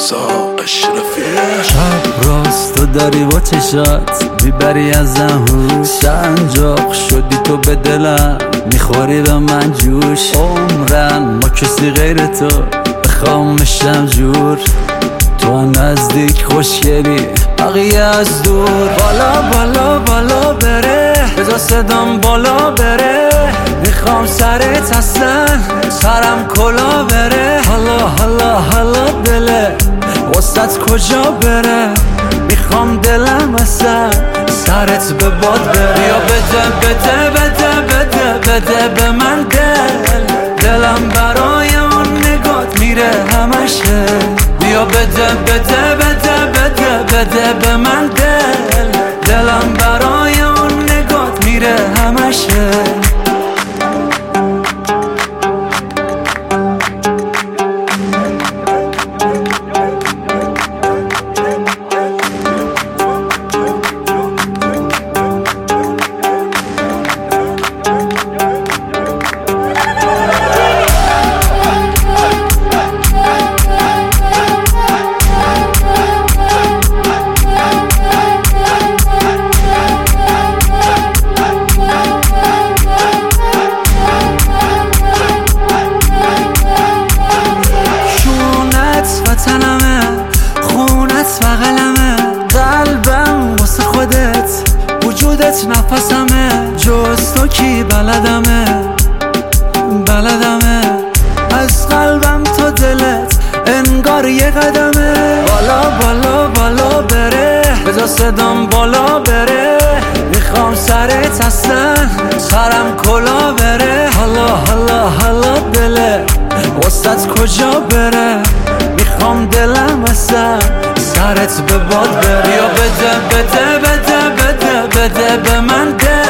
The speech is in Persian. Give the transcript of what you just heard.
رضا اشرفی. شب راست تو داری با چشات میبری ازم هوش، سنجاق شدی تو به دلم میخوری به من جوش. عمرن ما کسی غیر تو بخوام بشم جور، تو نزدیک خوشگلی بقیه از دور. بالا بالا بالا بره بذار صدام بالا بره، میخوام سرت اصلا سرم کلا بره. حالا حالا حالا دله وسط کجا بره، میخوام دلم اصلا سرت به باد بره. یا بده بده بده بده بده به من دلم برای اون نگات میره همشه. بیا بده بده بده بده بده به من دلم برای اون نگات میره همشه. وطنمه خونت بغلمه، قلبم واسه خودت وجودت نفسمه. جز تو کی بلدمه از قلبم تا دلت انگار یه قدمه. بالا بالا بالا بره بذار صدام بالا بره، میخوام سرت اصلا سرم کلا بره. حالا حالا حالا دله وسط کجا بره، میخوام دلم اصلا سرت به باد بره. یا بده بده بده بده بده به من